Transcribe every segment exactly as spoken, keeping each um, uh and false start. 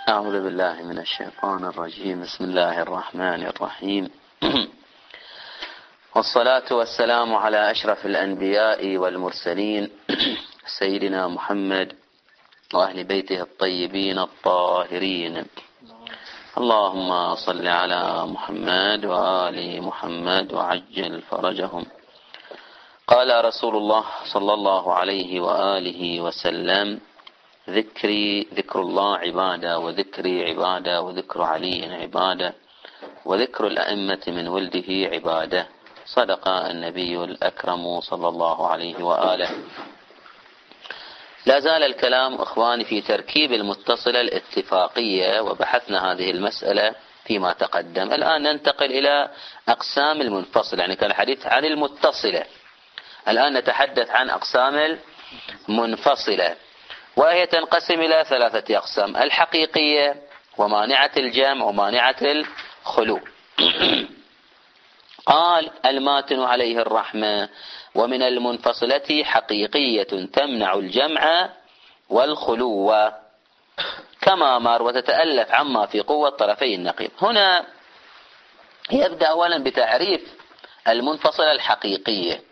أعوذ بالله من الشيطان الرجيم. بسم الله الرحمن الرحيم. والصلاة والسلام على أشرف الأنبياء والمرسلين سيدنا محمد وأهل بيته الطيبين الطاهرين. اللهم صل على محمد وآل محمد وعجل فرجهم. قال رسول الله صلى الله عليه وآله وسلم: ذكري ذكر الله عبادة، وذكري عبادة، وذكر علي عبادة، وذكر الأئمة من ولده عبادة. صدق النبي الأكرم صلى الله عليه وآله. لا زال الكلام أخواني في تركيب المتصلة الاتفاقية، وبحثنا هذه المسألة فيما تقدم. الآن ننتقل إلى أقسام المنفصلة، يعني كان الحديث عن المتصلة، الآن نتحدث عن أقسام المنفصلة، وهي تنقسم إلى ثلاثة أقسام: الحقيقية، ومانعة الجمع، ومانعة الخلو. قال: الماتن عليه الرحمة، ومن المنفصلة حقيقية تمنع الجمع والخلو كما مر، وتتألف عما في قوة طرفي النقيض. هنا يبدأ أولا بتعريف المنفصلة الحقيقية.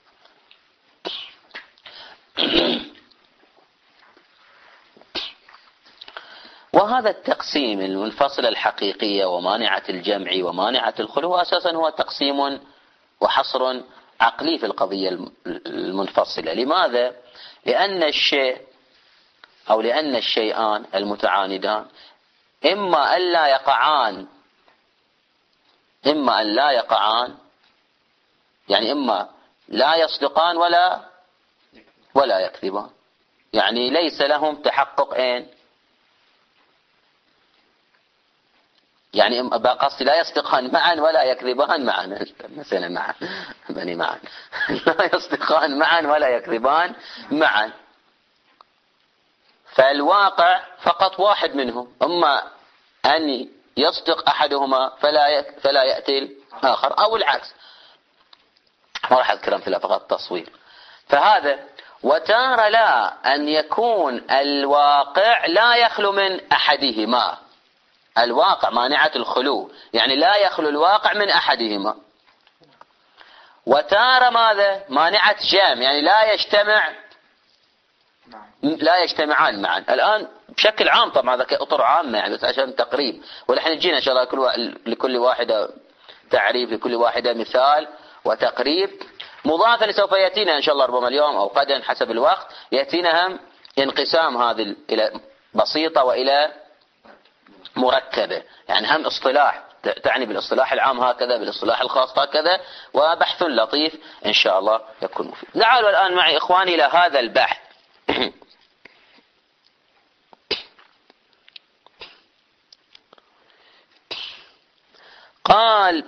وهذا التقسيم المنفصلة الحقيقية ومانعة الجمع ومانعة الخلو أساسا هو تقسيم وحصر عقلي في القضية المنفصلة. لماذا؟ لأن الشيء أو لأن الشيئان المتعاندان إما أن لا يقعان إما أن لا يقعان يعني إما لا يصدقان ولا ولا يكذبان، يعني ليس لهم تحقق إن يعني بقصد لا يصدقان معا ولا يكذبان معا، مثلا معا بني معا لا يصدقان معا ولا يكذبان معا. فالواقع فقط واحد منهم، اما ان يصدق احدهما فلا فلا ياتي الاخر، او العكس. ما راح اذكر امثله فقط تصوير. فهذا وتارى لا ان يكون الواقع لا يخلو من احدهما. الواقع مانعة الخلو، يعني لا يخلو الواقع من أحدهما. وتارى ماذا؟ مانعة جام، يعني لا يجتمع لا يجتمعان معا. الآن بشكل عام طبعا هذا كأطر عامة يعني بس عشان تقريب، ونحن نجينا إن شاء الله كل لكل واحدة تعريف، لكل واحدة مثال وتقريب، مضافا لسوف يأتينا إن شاء الله ربما اليوم أو غدا حسب الوقت، يأتينا هم انقسام هذه إلى بسيطة وإلى مركبة، يعني هم اصطلاح تعني بالاصطلاح العام هكذا، بالاصطلاح الخاص هكذا، وبحث لطيف إن شاء الله يكون مفيد. تعالوا الآن معي إخواني إلى هذا البحث. قال: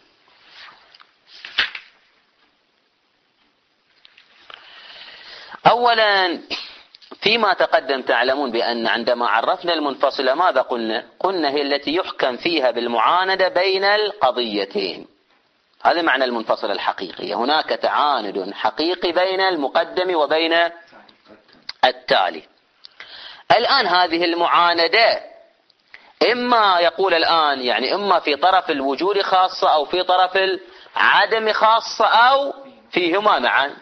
أولا فيما تقدم تعلمون بأن عندما عرفنا المنفصلة ماذا قلنا؟ قلنا هي التي يحكم فيها بالمعاندة بين القضيتين. هذا معنى المنفصلة الحقيقية. هناك تعاند حقيقي بين المقدم وبين التالي. الآن هذه المعاندة إما يقول الآن يعني إما في طرف الوجود خاصة أو في طرف العدم خاصة أو فيهما معا.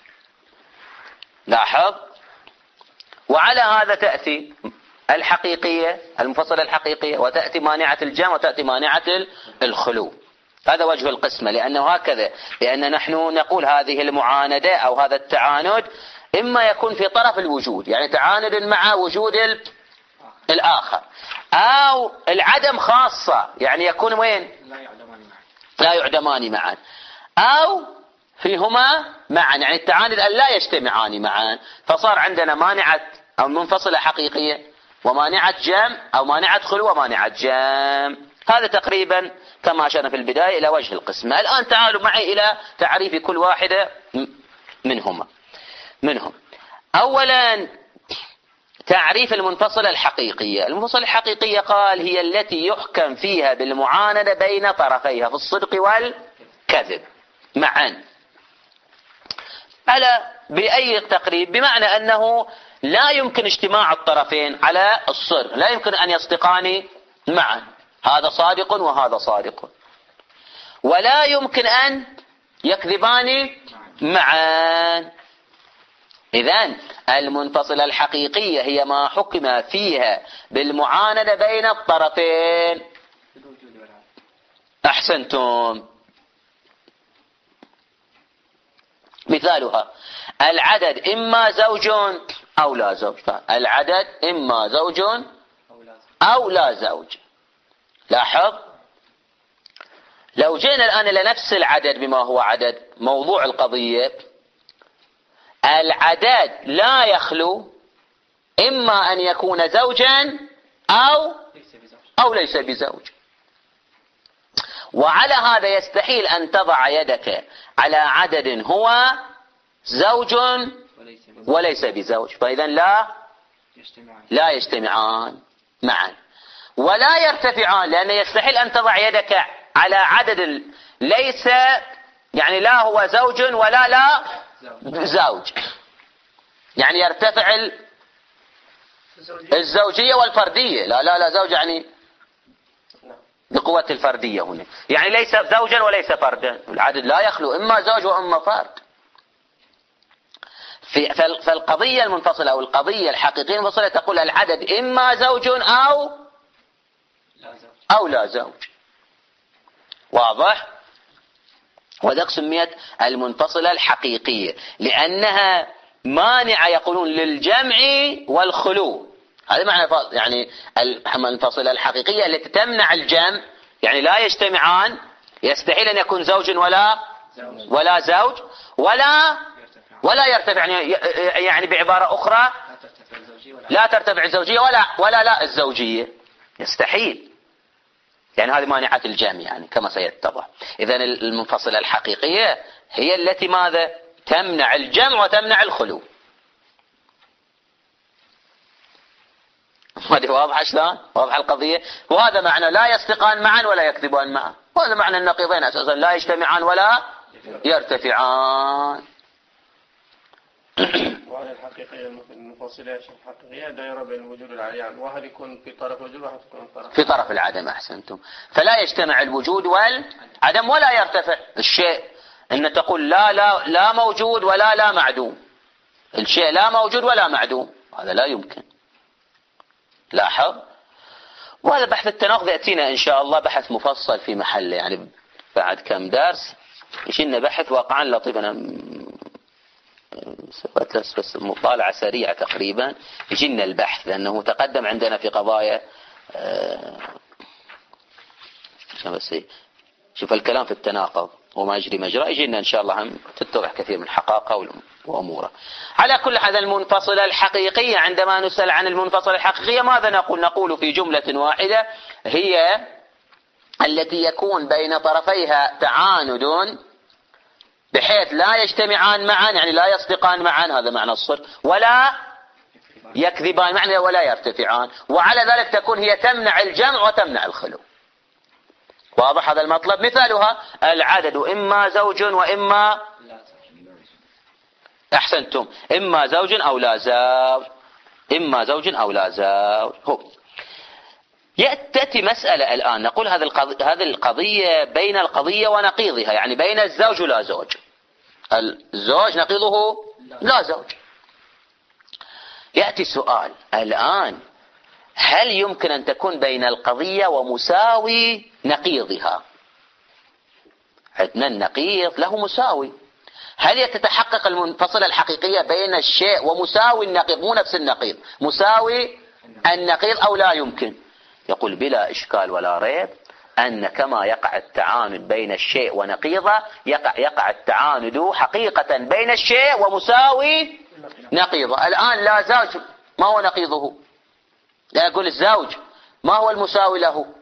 لاحظ. وعلى هذا تأتي الحقيقية المنفصلة الحقيقية، وتأتي مانعة الجمع، وتأتي مانعة الخلو. هذا وجه القسمة، لأنه هكذا، لأن نحن نقول هذه المعاندة أو هذا التعاند إما يكون في طرف الوجود، يعني تعاند مع وجود الآخر، أو العدم خاصة، يعني يكون وين؟ لا يعدمان معا، أو فيهما معا، يعني التعاند أن لا يجتمعان معا. فصار عندنا مانعة أو منفصلة حقيقية، ومانعة جمع أو مانعة خلو ومانعة جمع. هذا تقريبا كما أشرنا في البداية إلى وجه القسمة. الآن تعالوا معي إلى تعريف كل واحدة منهما منهم. أولا تعريف المنفصلة الحقيقية. المنفصلة الحقيقية قال: هي التي يحكم فيها بالمعاندة بين طرفيها في الصدق والكذب معا. على بأي تقريب؟ بمعنى أنه لا يمكن اجتماع الطرفين على الصر، لا يمكن أن يصدقان معا، هذا صادق وهذا صادق، ولا يمكن أن يكذبان معا. إذن المنفصلة الحقيقية هي ما حكم فيها بالمعاندة بين الطرفين. أحسنتم. مثالها العدد إما زوج أو لا زوج، العدد إما زوج أو لا زوج. لاحظ، لو جينا الآن إلى نفس العدد بما هو عدد موضوع القضية، العدد لا يخلو إما أن يكون زوجا أو أو ليس بزوج، وعلى هذا يستحيل أن تضع يدك على عدد هو زوج وليس بزوج، فإذا لا لا يجتمعان معا ولا يرتفعان، لأن يستحيل أن تضع يدك على عدد ليس يعني لا هو زوج ولا لا زوج، يعني يرتفع الزوجية والفردية. لا لا لا زوج يعني بقوة الفردية هنا، يعني ليس زوجا وليس فردا، العدد لا يخلو إما زوج وإما فرد. في فالقضية المنفصلة أو القضية الحقيقية المنفصلة تقول العدد إما زوج أو أو لا زوج. واضح؟ وذلك سميت المنفصلة الحقيقية لأنها مانعة يقولون للجمع والخلو. هذا معنى يعني المنفصلة الحقيقية التي تمنع الجمع، يعني لا يجتمعان، يستحيل أن يكون زوج ولا ولا زوج ولا ولا يرتفع، يعني يعني بعبارة أخرى لا ترتفع الزوجية ولا ولا لا الزوجية، يستحيل، يعني هذه مانعة الجمع يعني كما سيتضح. إذن المنفصلة الحقيقية هي التي ماذا؟ تمنع الجمع وتمنع الخلو. هذه واضحة شلون؟ واضحة القضية. وهذا معنى لا يصدقان معا ولا يكذبان معا، وهذا معنى النقيضين أساسا لا يجتمعان ولا يرتفعان. وهذه الحقيقية المنفصلة الحقيقية دائرة بين الوجود والعدم، واحد يكون في طرف الوجود وواحد يكون في طرف في طرف العدم. أحسنتم. فلا يجتمع الوجود والعدم ولا يرتفع الشيء، إن تقول لا لا لا موجود ولا لا معدوم، الشيء لا موجود ولا معدوم، هذا لا يمكن. لاحظ، وهذا بحث التناقض يأتينا إن شاء الله بحث مفصل في محله، يعني بعد كم درس يجينا بحث واقعا لطيف. أنا سويت له بس مطالعة سريعة تقريبا، يجينا البحث لأنه تقدم عندنا في قضايا آه بس شوف الكلام في التناقض وما يجري مجرى، يجينا إن شاء الله هم تتضح كثير من حقائقه وأموره. على كل حال المنفصلة الحقيقية، عندما نسأل عن المنفصلة الحقيقية ماذا نقول؟ نقول في جملة واحدة هي التي يكون بين طرفيها تعاند بحيث لا يجتمعان معا، يعني لا يصدقان معا، هذا معنى الصدق، ولا يكذبان معنى ولا يرتفعان، وعلى ذلك تكون هي تمنع الجمع وتمنع الخلو. واضح هذا المطلب؟ مثالها العدد إما زوج وإما أحسنتم إما زوج أو لا زوج، إما زوج أو لا زوج. هو يأتي مسألة الآن نقول هذه القضية, هذه القضية بين القضية ونقيضها، يعني بين الزوج ولا زوج، الزوج نقيضه لا زوج. يأتي سؤال الآن، هل يمكن أن تكون بين القضية ومساوي نقيضها؟ عندنا النقيض له مساوي، هل يتتحقق المنفصلة الحقيقية بين الشيء ومساوي النقيض، مو نفس النقيض، مساوي النقيض أو لا يمكن؟ يقول بلا إشكال ولا ريب أن كما يقع التعاند بين الشيء ونقيضه يقع, يقع التعاند حقيقة بين الشيء ومساوي نقيضه. الآن لا زوج ما هو نقيضه؟ لا أقول الزوج ما هو المساوي له؟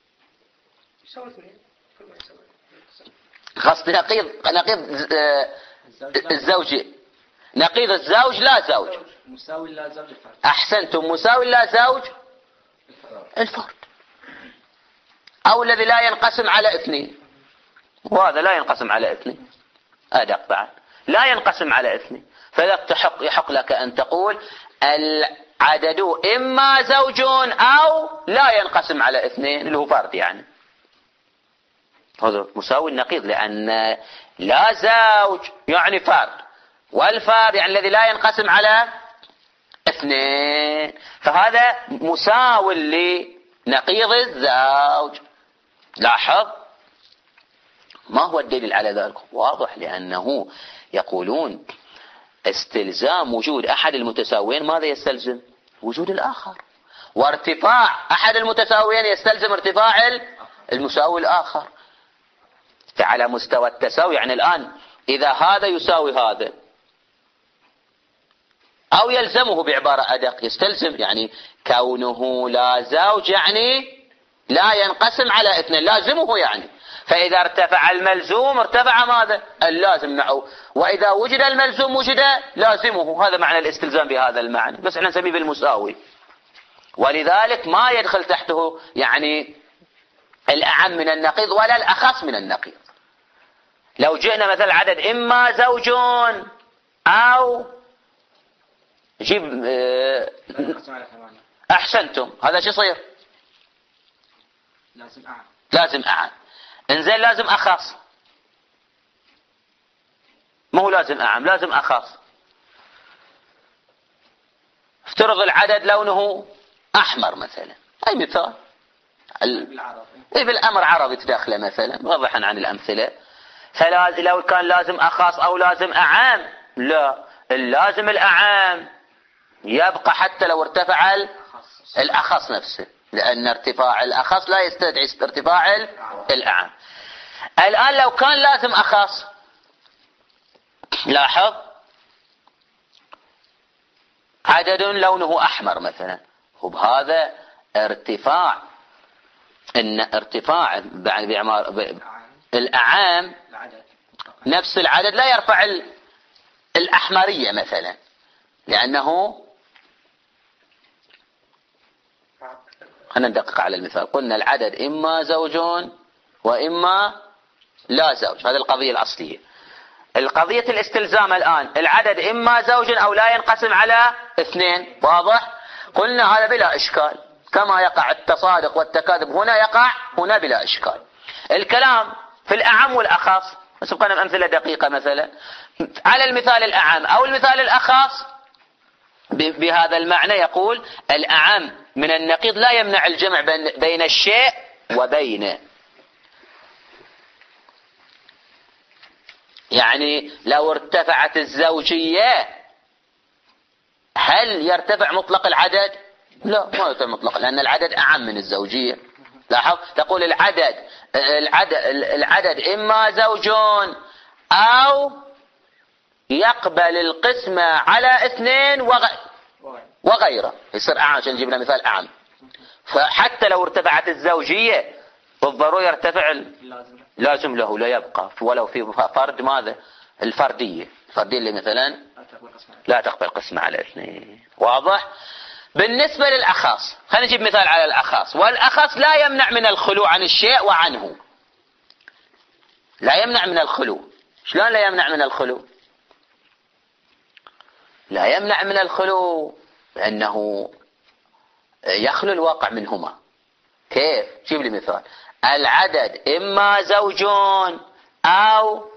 خاصة نقيض نقيض الزوج، نقيض الزوج لا زوج، مساوي لا زوج الفرد. أحسنتم، مساوي لا زوج الفرد، أو الذي لا ينقسم على اثنين، وهذا لا ينقسم على اثنين، أدق بعد لا ينقسم على اثنين، فلا تحق يحق لك أن تقول العدد إما زوج أو لا ينقسم على اثنين اللي هو فرد، يعني هذا مساوي النقيض، لأن لا زوج يعني فرد، والفرد يعني الذي لا ينقسم على اثنين، فهذا مساوي لنقيض الزوج. لاحظ ما هو الدليل على ذلك؟ واضح، لأنه يقولون استلزام وجود أحد المتساويين ماذا يستلزم؟ وجود الآخر، وارتفاع أحد المتساويين يستلزم ارتفاع المساوي الآخر. على مستوى التساوي يعني الآن إذا هذا يساوي هذا أو يلزمه بعبارة أدق، يستلزم يعني كونه لا زوج يعني لا ينقسم على اثنين، لازمه يعني. فإذا ارتفع الملزوم ارتفع ماذا؟ اللازم معه، وإذا وجد الملزوم وجد لازمه. هذا معنى الاستلزام بهذا المعنى، بس احنا نسميه بالمساوي، ولذلك ما يدخل تحته يعني الأعم من النقيض ولا الأخص من النقيض. لو جئنا مثل عدد إما زوج أو جيب اه أحسنتم، هذا شو يصير؟ لازم أعم. لازم أعم. انزين لازم أخص، ما هو لازم أعم، لازم أخص. افترض العدد لونه أحمر مثلا، أي مثال إيه بالأمر عربي تداخله مثلا واضحا عن الأمثلة. فلو كان لازم أخص أو لازم أعام، لا، اللازم الأعام يبقى حتى لو ارتفع الأخص نفسه، لأن ارتفاع الأخص لا يستدعي ارتفاع الأعام. الآن لو كان لازم أخص، لاحظ عدد لونه أحمر مثلا، وبهذا ارتفاع إن ارتفاع بعمار الأعام نفس العدد لا يرفع الأحمرية مثلا، لأنه خلينا ندقق على المثال. قلنا العدد إما زوج وإما لا زوج، هذه القضية الأصلية. القضية الاستلزام الآن العدد إما زوج أو لا ينقسم على اثنين، واضح؟ قلنا هذا بلا إشكال، كما يقع التصادق والتكاذب هنا يقع هنا بلا إشكال. الكلام في الأعم والأخص، سبقنا بأمثلة دقيقة مثلا على المثال الأعم أو المثال الأخص بهذا المعنى. يقول الأعم من النقيض لا يمنع الجمع بين الشيء وبينه، يعني لو ارتفعت الزوجية هل يرتفع مطلق العدد؟ لا، ما يرتفع مطلق، لأن العدد أعم من الزوجية. لاحظ تقول العدد العدد العدد إما زوج أو يقبل القسمة على اثنين وغيره، يصير أعم عشان نجيب لنا مثال أعم. فحتى لو ارتفعت الزوجية بالضرورة يرتفع لازم له، لا يبقى ولو في فرد ماذا؟ الفردية الفردية اللي مثلا لا تقبل قسمة على اثنين، واضح؟ بالنسبة للأخص خلينا نجيب مثال على الأخص. والأخص لا يمنع من الخلو عن الشيء وعنه، لا يمنع من الخلو. شلون لا يمنع من الخلو؟ لا يمنع من الخلو لأنه يخلو الواقع منهما. كيف؟ جيب لي مثال. العدد إما زوج أو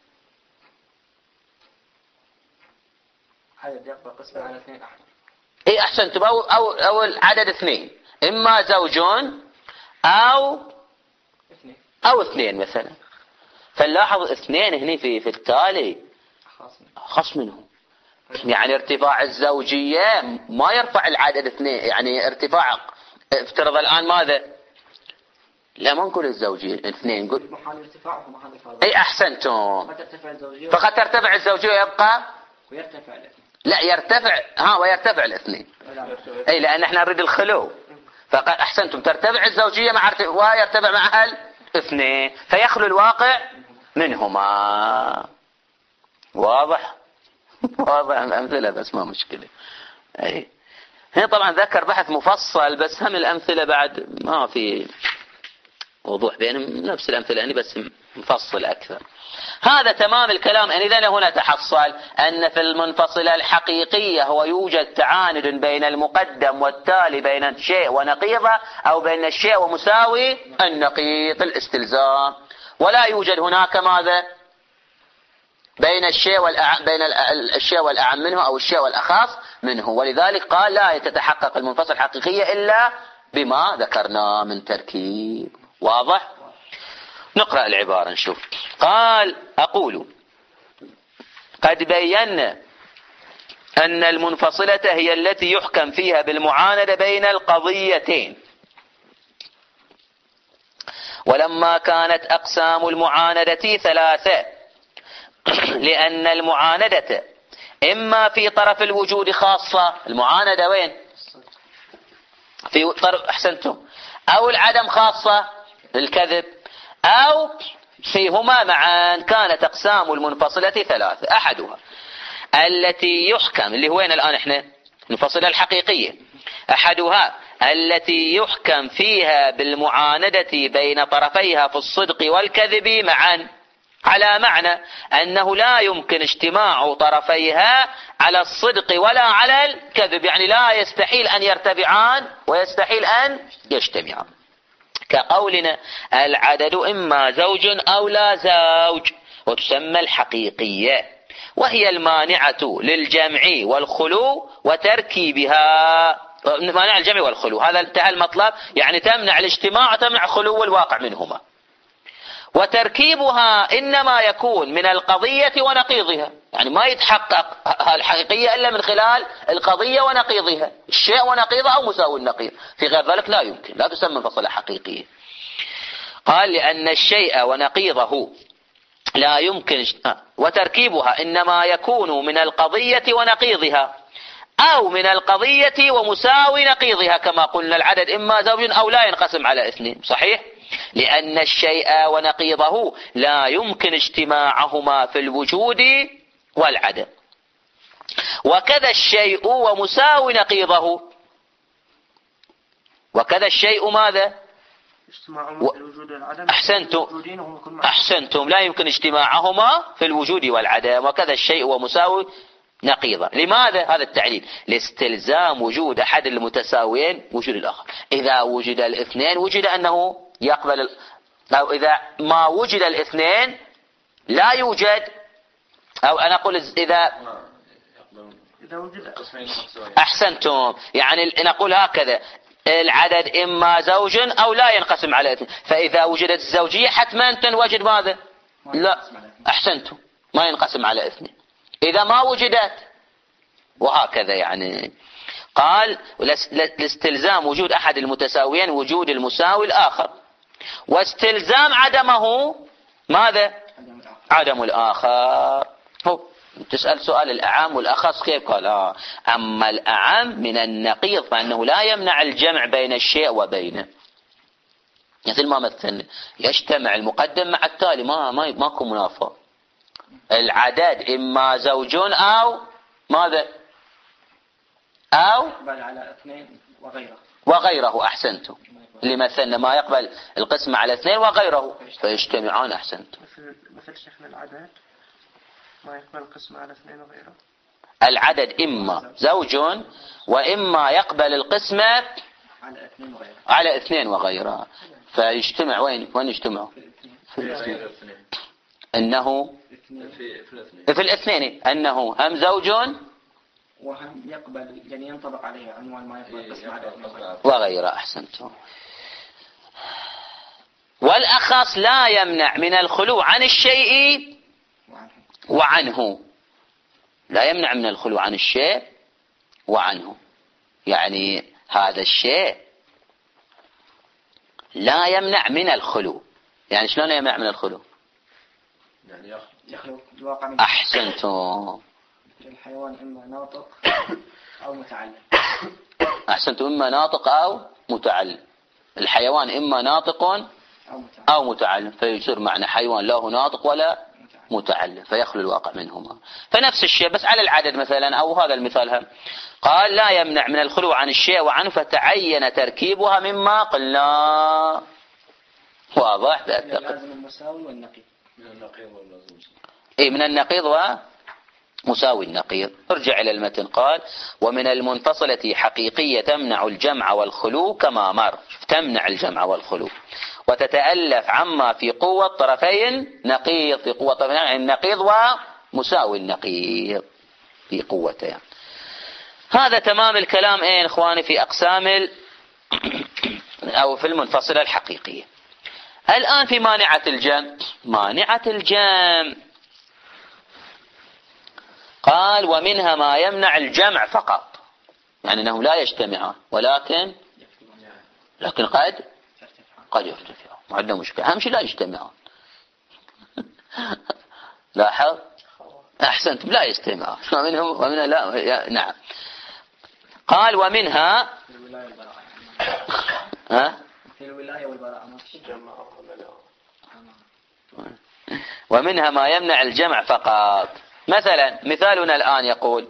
عدد يقبل قسمة على اثنين أحد. اي احسنتم، او او او العدد اثنين، اما زوج او اثنين او اثنين مثلا. فنلاحظ اثنين هنا في في التالي خاص منه، يعني ارتفاع الزوجية ما يرفع العدد اثنين، يعني ارتفاع افترض الان ماذا؟ لا ما نقول الزوجية اثنين، نقول محل ارتفاع ومحل الفاضل. اي احسنتم، فقد ترتفع الزوجية فقد ترتفع الزوجية يبقى ويرتفع الاثنين. لا يرتفع ها ويرتفع الاثنين، اي لان احنا نريد الخلو. فقد احسنتم، ترتفع الزوجيه مع ويرتفع معها الاثنين، فيخلو الواقع منهما. واضح؟ واضح الامثله بس ما مشكله. اي هنا طبعا ذكر بحث مفصل، بس هم الامثله بعد ما في وضوح بينهم، نفس الامثله يعني بس نفصل أكثر. هذا تمام الكلام. إن إذن هنا تحصل أن في المنفصلة الحقيقية هو يوجد تعاند بين المقدم والتالي، بين الشيء ونقيضه، أو بين الشيء ومساوي النقيض الاستلزام، ولا يوجد هناك ماذا بين الشيء والأعم بين الشيء والأعم منه أو الشيء والأخص منه. ولذلك قال لا تتحقق المنفصل الحقيقية إلا بما ذكرنا من تركيب. واضح؟ نقرأ العبارة نشوف. قال أقول قد بينا أن المنفصلة هي التي يحكم فيها بالمعاندة بين القضيتين، ولما كانت أقسام المعاندة ثلاثة، لأن المعاندة إما في طرف الوجود خاصة، المعاندة وين؟ في طرف، أحسنتم، أو العدم خاصة الكذب، أو فيهما معا. كانت أقسام المنفصلة ثلاثة، أحدها التي يحكم، اللي هو وين الآن إحنا المنفصلة الحقيقية، أحدها التي يحكم فيها بالمعاندة بين طرفيها في الصدق والكذب معا، على معنى أنه لا يمكن اجتماع طرفيها على الصدق ولا على الكذب، يعني لا يستحيل أن يرتفعان ويستحيل أن يجتمعان. كقولنا العدد إما زوج أو لا زوج، وتسمى الحقيقية، وهي المانعة للجمع والخلو وتركيبها. مانع الجمع والخلو، هذا انتهى المطلب، يعني تمنع الاجتماع وتمنع خلو الواقع منهما. وتركيبها إنما يكون من القضية ونقيضها، يعني ما يتحقق الحقيقية إلا من خلال القضية ونقيضها، الشيء ونقيضه أو مساوي النقيض، في غير ذلك لا يمكن، لا تسمى منفصلة حقيقية. قال لأن الشيء ونقيضه لا يمكن، وتركيبها إنما يكون من القضية ونقيضها أو من القضية ومساوي نقيضها، كما قلنا العدد إما زوج أو لا ينقسم على اثنين، صحيح؟ لأن الشيء ونقيضه لا يمكن اجتماعهما في الوجود والعدم، وكذا الشيء ومساوي نقيضه، وكذا الشيء ماذا؟ اجتماعهما في الوجود والعدم. أحسنتم أحسنتم لا يمكن اجتماعهما في الوجود والعدم، وكذا الشيء ومساوي نقيضة. لماذا هذا التعليل؟ لاستلزام وجود أحد المتساويين وجود الآخر. إذا وجد الاثنين وجد أنه يقبل، أو إذا ما وجد الاثنين لا يوجد، أو أنا أقول إذا إذا وجد أحسنتم، يعني نقول هكذا العدد إما زوج أو لا ينقسم على اثنين، فإذا وجدت الزوجية حتما تنوجد ماذا؟ لا، أحسنتم، ما ينقسم على اثنين إذا ما وجدت، وهكذا. يعني قال لاستلزام وجود أحد المتساويين وجود المساوي الآخر، واستلزام عدمه ماذا؟ عدم الآخر. هو تسأل سؤال الأعم والأخص كيف؟ قال آه. أما الأعم من النقيض فإنه لا يمنع الجمع بين الشيء وبينه، مثل ما مثلنا يجتمع المقدم مع التالي، ما ما ماكو منافاة. العدد إما زوج أو ماذا؟ أو يقبل على اثنين وغيره وغيره. أحسنتم، اللي مثلنا ما يقبل القسم على اثنين وغيره فيجتمعان. أحسنتم. مثل مثل شيخنا العدد ما يقبل القسم على اثنين وغيره. العدد إما زوج وإما يقبل القسم على اثنين وغيره على اثنين وغيره فيجتمع. وين وين يجتمعوا؟ في الاثنين. أنه في في الاثنين أنه هم زوج وهم يقبل، يعني ينطبق عليه عنوان ما يقبل القسم على اثنين وغيره وغيره. أحسنتم. والأخص لا يمنع من الخلو عن الشيء وعنه، لا يمنع من الخلو عن الشيء وعنه، يعني هذا الشيء لا يمنع من الخلو. يعني شلون يمنع من الخلو؟ يعني يخلو الواقع من أحسنتم. الحيوان إما ناطق أو متعلم. أحسنتم، إما ناطق أو متعلم. الحيوان إما ناطق أو متعلم، فيصير معنى حيوان له ناطق ولا متعلم، فيخلو الواقع منهما. فنفس الشيء بس على العدد مثلا، أو هذا المثال هم قال لا يمنع من الخلو عن الشيء وعنه، فتعين تركيبها مما قلنا. واضح من تعتقد. اللازم المساوي والنقيض. من النقيض واللازم. اي من النقيض ومساوي النقيض. ارجع الى المتن. قال ومن المنفصلة حقيقية تمنع الجمع والخلو كما مر. تمنع الجمع والخلو وتتألف عما في قوة طرفين نقيض، في قوة طرفين النقيض ومساوي النقيض في قوتين. هذا تمام الكلام اين اخواني في اقسام ال... او في المنفصلة الحقيقية. الان في مانعة الجمع. مانعة الجمع قال ومنها ما يمنع الجمع فقط، يعني انهم لا يجتمعان ولكن لكن قد قد يرتفعان، ما عندنا مشكلة، اهم شيء لا يجتمعان. لاحظ احسنت، لا يجتمعان. ومنهم ومنها لا. نعم. قال ومنها ها في الولاية والبراءة ما في جمع. ومنها ما يمنع الجمع فقط. مثلا مثالنا الآن يقول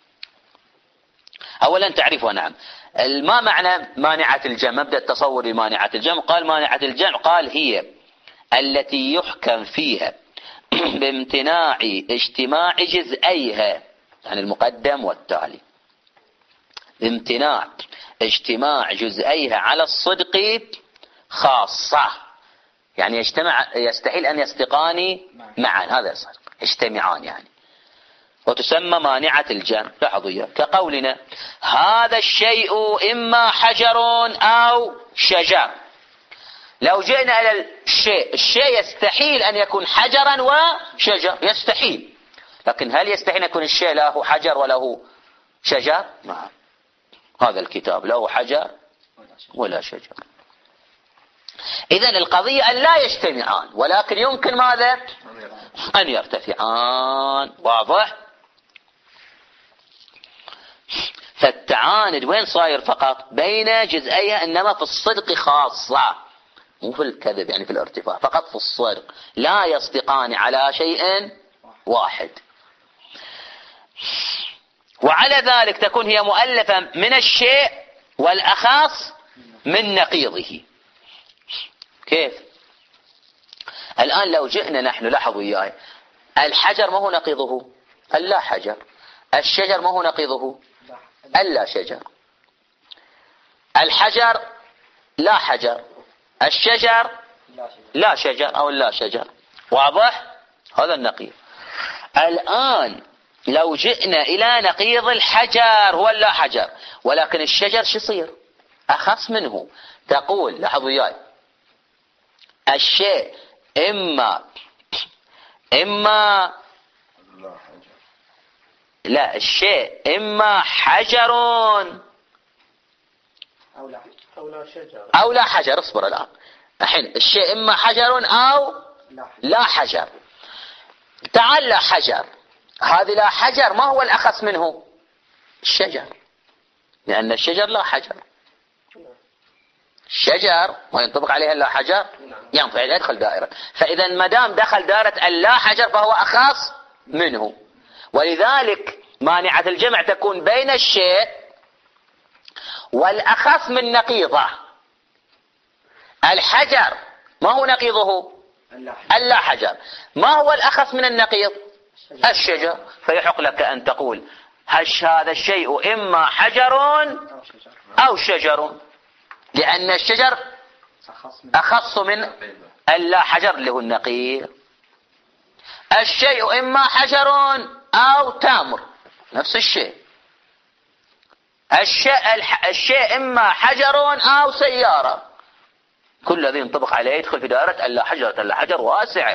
أولا تعريفها. نعم. ما معنى مانعة الجمع؟ مبدأ التصور لمانعة الجمع. قال مانعة الجمع قال هي التي يحكم فيها بامتناع اجتماع جزئيها، يعني المقدم والتالي، بامتناع اجتماع جزئيها على الصدق خاصة، يعني يجتمع يستحيل أن يصدقان معا، هذا الصدق يجتمعان يعني، وتسمى مانعة الجمع. لاحظوا كقولنا هذا الشيء إما حجر أو شجر. لو جئنا إلى الشيء، الشيء يستحيل أن يكون حجرا وشجر، يستحيل. لكن هل يستحيل أن يكون الشيء له حجر وله شجر؟ نعم. هذا الكتاب له حجر ولا شجر. إذن القضية أن لا يجتمعان، ولكن يمكن ماذا؟ أن يرتفعان. واضح؟ فالتعاند وين صاير؟ فقط بين جزئيها، إنما في الصدق خاصة، مو في الكذب، يعني في الارتفاع، فقط في الصدق، لا يصدقان على شيء واحد. وعلى ذلك تكون هي مؤلفة من الشيء والأخص من نقيضه. كيف؟ الآن لو جئنا نحن، لاحظوا إياي، الحجر ما هو نقيضه؟ اللا حجر. الشجر ما هو نقيضه؟ اللا شجر. الحجر لا حجر، الشجر لا شجر أو لا شجر. واضح؟ هذا النقيض. الآن لو جئنا إلى نقيض الحجر هو اللا حجر، ولكن الشجر شو يصير؟ أخص منه. تقول لاحظوا إياي الشيء إما إما لا الشيء إما حجر أو لا أو لا شجر أو لا حجر. اصبر الآن. الحين الشيء إما حجر أو لا حجر. تعال لا حجر، هذه لا حجر ما هو الأخص منه؟ الشجر، لأن الشجر لا حجر. الشجر ما ينطبق عليها لا حجر، ينفع يدخل دائرة. فإذا ما دام دخل دائرة اللا حجر فهو أخص منه. ولذلك مانعة الجمع تكون بين الشيء والأخص من نقيضه. الحجر ما هو نقيضه؟ اللا حجر. ما هو الأخص من النقيض؟ الشجر. فيحق لك أن تقول هش هذا الشيء إما حجر أو شجر، لأن الشجر أخص من اللا حجر اللي هو النقيض. الشيء إما حجر أو تمر، نفس الشيء. الشيء, الشيء إما حجر أو سيارة، كل الذي ينطبق عليه يدخل في دائرة اللا حجر. اللا حجر واسعة،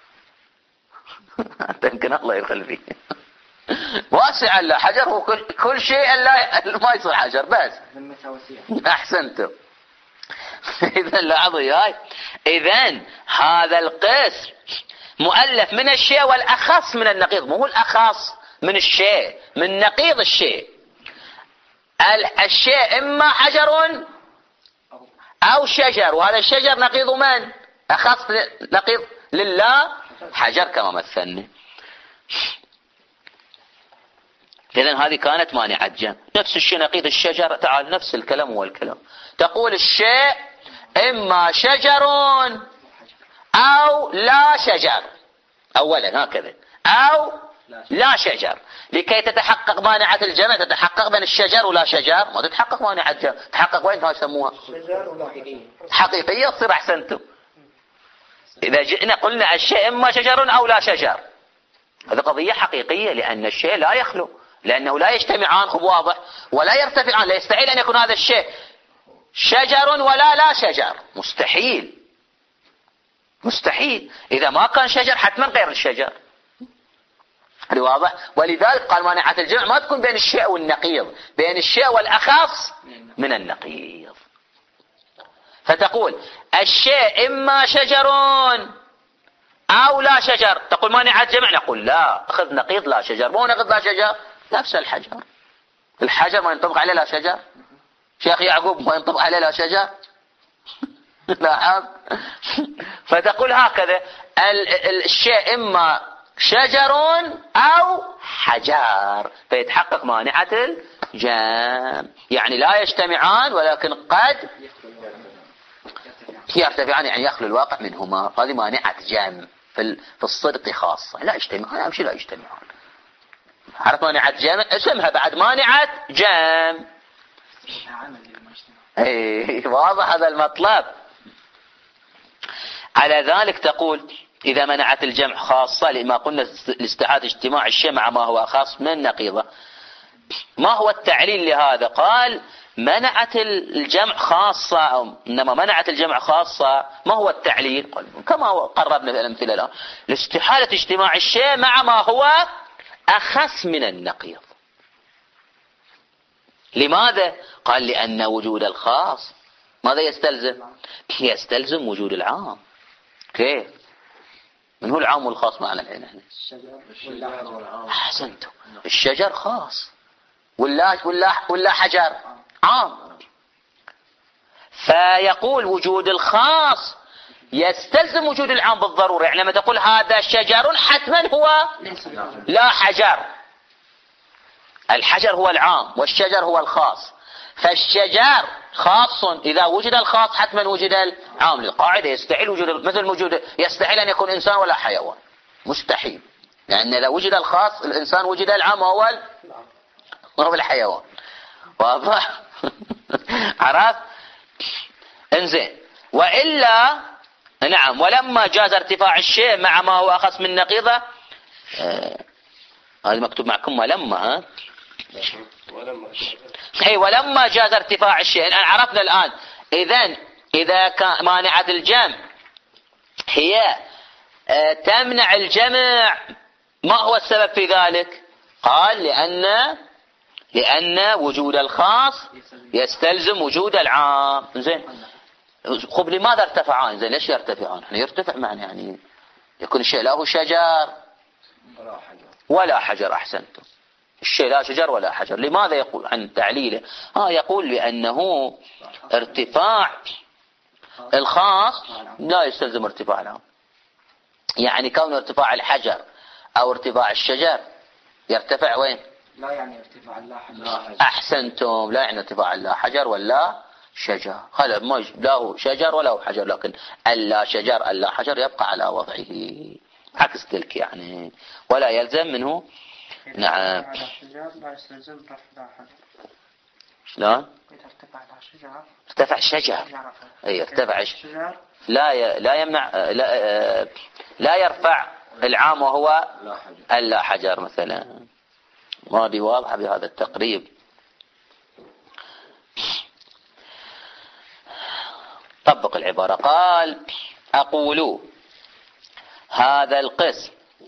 يمكن الله يدخل فيه واسع. اللا حجر هو كل, كل شيء لا ما يصير حجر بس. أحسنتم. إذن لاحظوا ياي، إذن هذا القسم مؤلف من الشيء والأخص من النقيض، مو الأخص من الشيء، من نقيض الشيء. الشيء إما حجر أو شجر، وهذا الشجر نقيض من؟ أخص نقيض لله حجر كما مثلنا. إذن هذه كانت مانعة جمع. نفس الشيء نقيض الشجر. تعال نفس الكلام هو الكلام. تقول الشيء إما شجر أو لا شجر، أولا هكذا، أو لا شجر، لكي تتحقق مانعة الجمع تتحقق بين الشجر ولا شجر، ما تتحقق مانعة الجمع، تتحقق وين يسموها حقيقية تصير أحسنتم. إذا جئنا قلنا الشيء إما شجر أو لا شجر، هذه قضية حقيقية، لأن الشيء لا يخلو، لأنه لا يجتمعان، خب واضح، ولا يرتفعان، لا يستحيل أن يكون هذا الشيء شجر ولا لا شجر، مستحيل مستحيل. إذا ما كان شجر حتما غير الشجر، هذا واضح. ولذلك قال مانعة الجمع ما تكون بين الشيء والنقيض، بين الشيء والأخص من النقيض. فتقول الشيء إما شجر أو لا شجر، تقول مانعة جمع، نقول لا، أخذ نقيض لا شجر، مو نقيض لا شجر، نفس الحجر. الحجر ما ينطبق عليه لا شجر، شيخ يعقوب ما ينطبق عليه لا شجر. لاحظ. فتقول هكذا الشيء إما شجر أو حجر، فيتحقق مانعة الجمع، يعني لا يجتمعان ولكن قد يرتفعان، يعني يخلو الواقع منهما. هذه مانعة جمع في الصدق خاصة، لا يجتمعان، أمشي لا يجتمعان. عرفت مانعة جمع، اسمها بعد مانعة جمع. ايه واضح هذا المطلب. على ذلك تقول إذا منعت الجمع خاصة، لما قلنا لاستحالة اجتماع الشيء مع ما هو أخص من النقيضة. ما هو التعليل لهذا؟ قال منعت الجمع خاصة، أو إنما منعت الجمع خاصة، ما هو التعليل؟ كما قربنا في الأمثلة الآن، لاستحالة اجتماع الشيء مع ما هو أخص من النقيض. لماذا؟ قال لأن وجود الخاص ماذا يستلزم؟ يستلزم وجود العام. كيف؟ من هو العام والخاص معنا الحين احنا؟ الشجر. أحسنتم. الشجر خاص ولا ولا ولا حجر عام. فيقول وجود الخاص يستلزم وجود العام بالضرورة. يعني لما تقول هذا شجر حتما هو لا حجر، الحجر هو العام والشجر هو الخاص، فالشجر خاص، إذا وجد الخاص حتما وجد العام. القاعدة يستحيل وجود، مثل وجود يستحيل أن يكون إنسان ولا حيوان، مستحيل، لأن يعني إذا وجد الخاص الإنسان وجد العام وهو وهو الحيوان. واضح؟ عرفت؟ انزين. وإلا نعم، ولما جاز ارتفاع الشيء مع ما هو أخص من نقيضة، هذا آه مكتوب معكم ولما، ها؟ اي ولما جاز ارتفاع الشيء. الآن عرفنا الآن إذن إذا كان مانعة الجمع هي آه تمنع الجمع، ما هو السبب في ذلك؟ قال لأن لأن وجود الخاص يستلزم وجود العام. زين، خب لماذا ارتفعان؟ زين ليش يرتفعان؟ يعني يرتفع معنى يعني يكون الشيء له شجر ولا حجر. أحسنتم، الشيء لا شجر ولا حجر. لماذا يقول عن تعليله؟ آه يقول لأنه ارتفاع الخاص لا يستلزم ارتفاع العام. يعني كون ارتفاع الحجر أو ارتفاع الشجر يرتفع وين؟ لا يعني ارتفاع لا حجر. أحسنتم، لا يعني ارتفاع لا حجر ولا شجر. خلق ما له شجر ولا حجر، لكن اللا شجر اللا حجر يبقى على وضعه عكس تلك يعني، ولا يلزم منه. نعم. لا يستلزم رفع لا حجر. شلون؟ ارتفع لا شجر. ارتفع الشجر. اي ارتفع الشجر. لا ي... لا يمنع، لا لا يرفع العام وهو اللا حجر مثلا. ما دي واضحة بهذا التقريب. طبق العبارة. قال أقول هذا القسم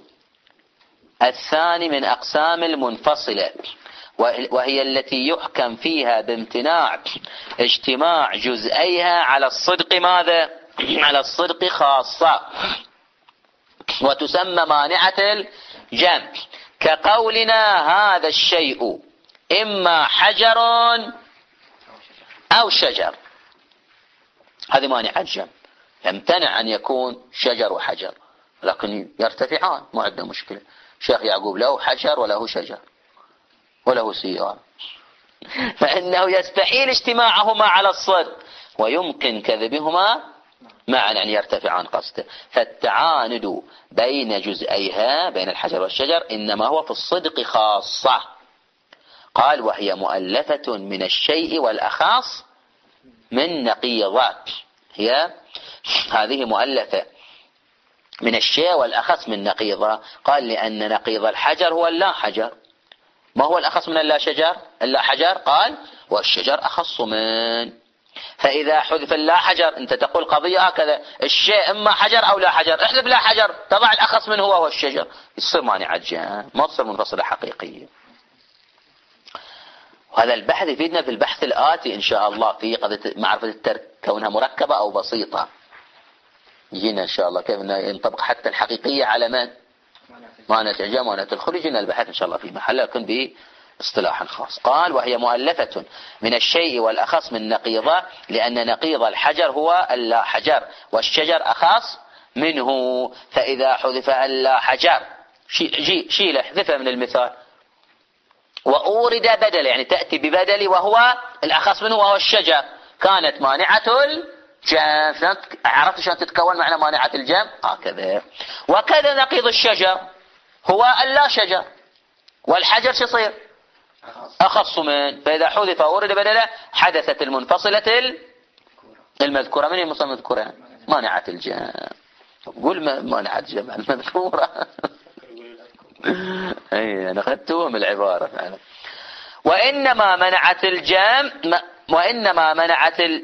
الثاني من أقسام المنفصلة، وهي التي يحكم فيها بامتناع اجتماع جزئيها على الصدق ماذا؟ على الصدق خاصة، وتسمى مانعة الجمع، كقولنا هذا الشيء إما حجر أو شجر. هذه مانعة الجمع، يمتنع أن يكون شجر وحجر، لكن يرتفعان ما عندنا مشكلة. شيخ يعقوب له حجر وله شجر وله سيارة، فإنه يستحيل اجتماعهما على الصدق، ويمكن كذبهما معا يعني يرتفعان قصده. فالتعاند بين جزئيها بين الحجر والشجر إنما هو في الصدق خاصة. قال وهي مؤلفة من الشيء والأخاص من نقيضات. هي هذه مؤلفة من الشيء والأخص من نقيضة. قال لأن نقيض الحجر هو اللا حجر. ما هو الأخص من اللا شجر اللا حجر؟ قال والشجر أخص من. فإذا حذف اللا حجر أنت تقول قضية هكذا الشيء إما حجر أو لا حجر، احذف لا حجر تضع الأخص من هو هو الشجر، يصير مانع الجام، ما تصير منفصلة حقيقية. وهذا البحث يفيدنا في البحث الآتي إن شاء الله في قضية معرفة الترك كونها مركبة أو بسيطة. يجينا إن شاء الله كيف ينطبق حتى الحقيقية على من؟ مانع الإعجام ومانع الخلو. يجينا البحث إن شاء الله في محل لكن باصطلاح خاص. قال وهي مؤلفة من الشيء والأخص من نقيضة لأن نقيض الحجر هو اللا حجر والشجر أخص منه. فإذا حذف اللا حجر شي شيله احذفه من المثال وأورد بدل يعني تأتي ببدل وهو الأخص منه وهو الشجر كانت مانعة الجام. عرفت شلون تتكون معنى مانعة الجام؟ هكذا. وكذا نقيض الشجر هو اللا شجر والحجر شصير أخص من. فإذا حذف أورد بدله حدثت المنفصلة المذكورة. من هي المنفصلة المذكورة؟ مانعة الجام. قول مانعة الجام المذكورة. اي انا اخذته من العبارة فعلا. وانما منعت الجام وانما منعت ال...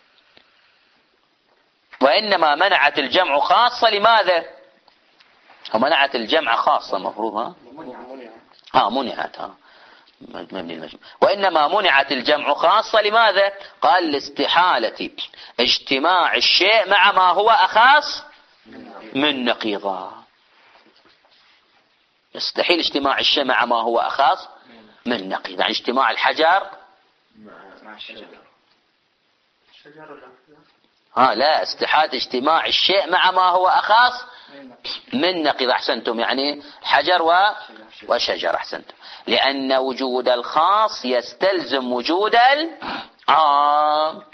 وانما منعت الجمع خاصة. لماذا؟ ومنعت الجمع خاصة مفروض ها ها منعت ها مبني المجموع. وانما منعت الجمع خاصة. لماذا؟ قال لاستحالة اجتماع الشيء مع ما هو اخص من نقيضه. يستحيل اجتماع الشيء مع ما هو أخص من نقيض. يعني اجتماع الحجر مع الشجر ها لا استحالة اجتماع الشيء مع ما هو أخص من نقيض. أحسنتم يعني حجر و... وشجر. أحسنتم. لأن وجود الخاص يستلزم وجود العام.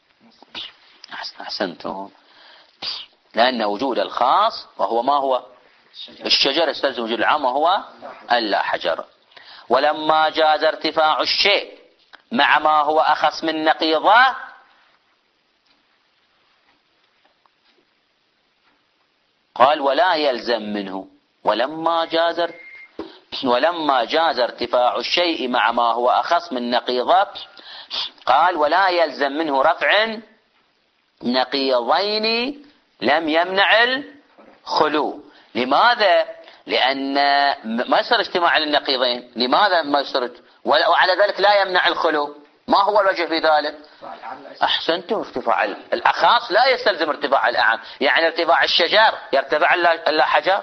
أحسنتم. لأن وجود الخاص وهو ما هو الشجر يستلزم وجود العام وهو اللا حجر. ولما جاز ارتفاع الشيء مع ما هو أخص من نقيضه قال ولا يلزم منه. ولما جاز ولما جاز ارتفاع الشيء مع ما هو أخص من نقيضه قال ولا يلزم منه رفع نقيضين لم يمنع الخلو. لماذا؟ لأن ما يصير اجتماع للنقيضين. لماذا ما يصير؟ وعلى ذلك لا يمنع الخلو. ما هو الوجه في ذلك؟ أحسنتم. ارتفاع الأخاص لا يستلزم ارتفاع الأعم. يعني ارتفاع الشجر يرتفع اللا حجر.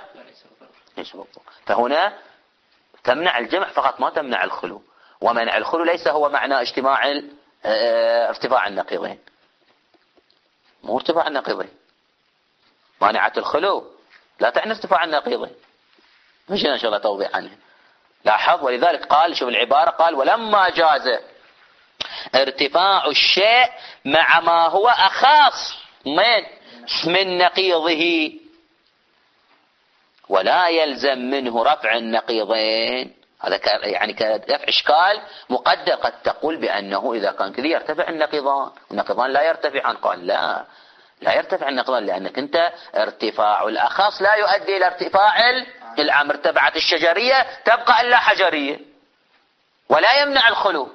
فهنا تمنع الجمع فقط ما تمنع الخلو. ومنع الخلو ليس هو معنى اجتماع ارتفاع النقيضين. مو ارتفاع النقيضين. مانعة الخلو لا تعني ارتفاع النقيضين. مشينا إن شاء الله توضيح عنه. لاحظ. ولذلك قال شوف العبارة قال ولما جاز ارتفاع الشيء مع ما هو أخاص من من نقيضه ولا يلزم منه رفع النقيضين. هذا يعني كدفع إشكال مقدر. قد تقول بأنه إذا كان كذي يرتفع النقيضان والنقيضان لا يرتفعان. قال لا لا يرتفع النقيضان لأنك أنت ارتفاع الأخص لا يؤدي إلى ارتفاع العام. ارتفعت الشجرية تبقى إلا حجرية ولا يمنع الخلو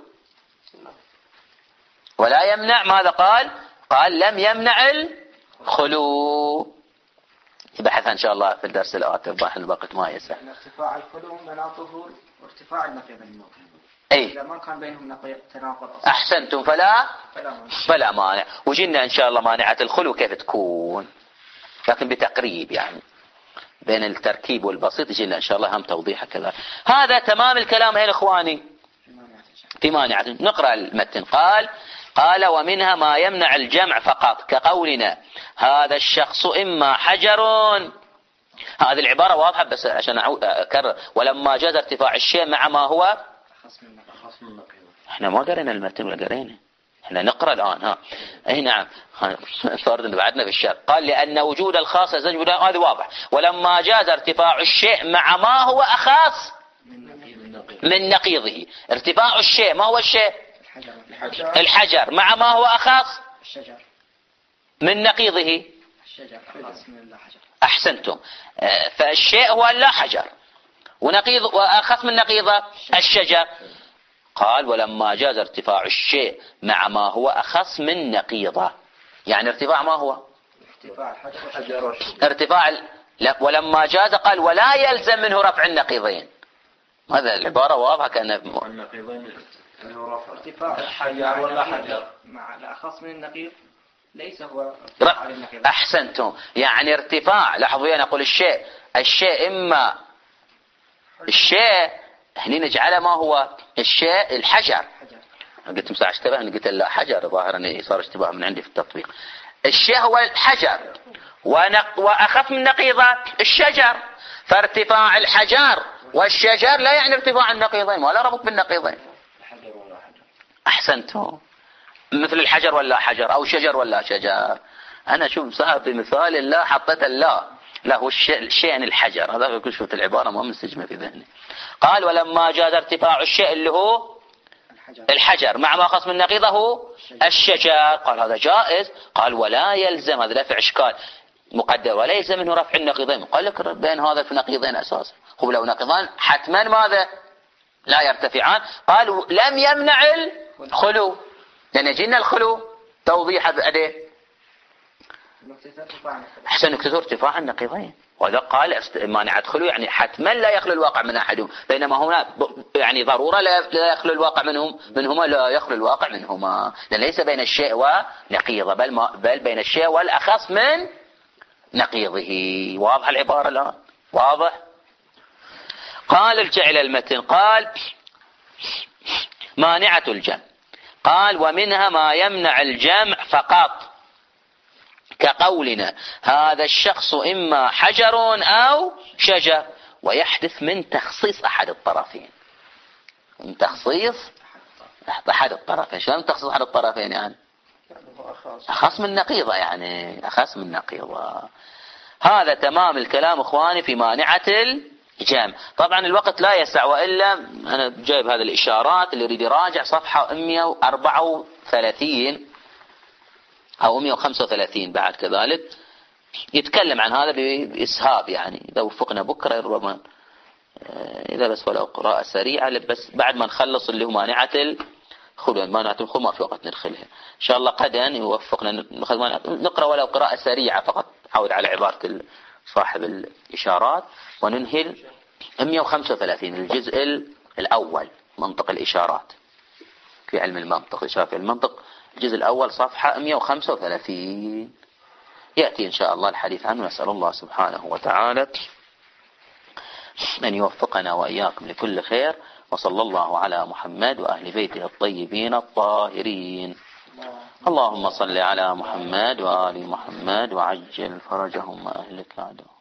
ولا يمنع. ماذا قال؟ قال لم يمنع الخلو. بحث إن شاء الله في الدرس الآتي الضاح الوقت ما يسع. ارتفاع الخلو مناطه وارتفاع النقيضين. أي إذا ما كان بينهم تناقض. أحسنتم. فلا فلا, فلا مانع. وجينا إن شاء الله مانعة الخلو كيف تكون لكن بتقريب يعني بين التركيب والبسيط. يجينا إن شاء الله هم توضيح كذا. هذا تمام الكلام يا إخواني في مانعة. نقرأ المتن. قال قال ومنها ما يمنع الجمع فقط كقولنا هذا الشخص إما حجر. هذه العبارة واضحة بس عشان أكرر. ولما جاز ارتفاع الشيء مع ما هو احنا ما قرينا المتن ولا قرينا احنا نقرأ الآن ها. اي نعم صارت بعدنا في الشر. قال لأن وجود الخاص يزج وجود هذا واضح. ولما جاز ارتفاع الشيء مع ما هو أخص من نقيضه. ارتفاع الشيء ما هو الشيء؟ الحجر. الحجر مع ما هو أخص الشجر. من نقيضه. الشجر أخص من اللا حجر. أحسنتم. فالشيء هو اللا حجر ونقيض وأخص من نقيضه الشجر. قال ولما جاز ارتفاع الشيء مع ما هو أخص من نقيضه. يعني ارتفاع ما هو؟ ارتفاع الحجر. ارتفاع ال... لا ولما جاز قال ولا يلزم منه رفع النقيضين. هذا العبارة واضحة كأن النقيضين ارتفاع الحجر ولا حجر مع الأخص من النقيض ليس هو ر... ارتفاع النقيض. أحسنتم. يعني ارتفاع لاحظوا أنا أقول الشيء الشيء إما الشيء هني نجعله ما هو الشيء الحجر. قلت مساع اشتبه أنا قلت لا حجر ظاهر أن صار اشتباه من عندي في التطبيق. الشيء هو الحجر ونق... وأخف من نقيضه الشجر. فارتفاع الحجر والشجر لا يعني ارتفاع النقيضين ولا ربط بالنقيضين. أحسنتم. مثل الحجر ولا حجر أو شجر ولا شجر. أنا شوف صاحب بمثال لا حطيت اللا لا هو الشيء شيء الحجر. هذا كل شفت العبارة ما منسجمة في ذهني. قال ولما جاز ارتفاع الشيء اللي هو الحجر مع ما خص من نقيضه الشجر. قال هذا جائز. قال ولا يلزم هذا دفع إشكال مقدر ولا يلزم منه رفع النقيضين. قال لك بين هذا في نقيضين أساسا. هو لو نقيضان حتما ماذا لا يرتفعان. قالوا لم يمنع الخلو لأن يجينا الخلو توضيح هذا أحسن نكتة ارتفاع النقيضين. وهذا قال مانع الخلو يعني حتما لا يخلو الواقع من أحدهم. بينما هنا يعني ضرورة لا يخلو الواقع منهم منهما لا يخلو الواقع منهما. لأن ليس بين الشيء ونقيضه بل, ما بل بين الشيء والأخص من نقيضه. واضح العبارة الآن واضح. قال ارجع إلى المتن. قال مانعة الجمع. قال ومنها ما يمنع الجمع فقط كقولنا هذا الشخص إما حجر أو شجر ويحدث من تخصيص أحد الطرفين. من تخصيص أحد الطرفين. شلون تخصيص أحد الطرفين يعني أخص من نقيضة يعني أخص من نقيضة. هذا تمام الكلام إخواني في مانعة الجمع. طبعا الوقت لا يسع وإلا أنا جايب هذه الإشارات اللي يريد يراجع صفحة مئة وأربعة وثلاثين أو مئة وخمسة وثلاثين بعد كذلك يتكلم عن هذا بإسهاب. يعني إذا وفقنا بكرة ربما إذا بس ولو قراءة سريعة بس بعد ما نخلص اللي هو مانعة الخلو. مانعة الخلو ما في وقت ندخلها إن شاء الله غدا يوفقنا نقرأ ولو قراءة سريعة فقط عود على عبارة صاحب الإشارات وننهي مئة وخمسة وثلاثين الجزء الأول منطق الإشارات في علم المنطق. إشارة في المنطق الجزء الأول صفحة مئة وخمسة وثلاثين يأتي إن شاء الله الحديث عنه. نسأل الله سبحانه وتعالى أن يوفقنا وإياكم لكل خير. وصلى الله على محمد وأهل بيته الطيبين الطاهرين. اللهم صل على محمد وآل محمد وعجل فرجهم وأهلك عدو.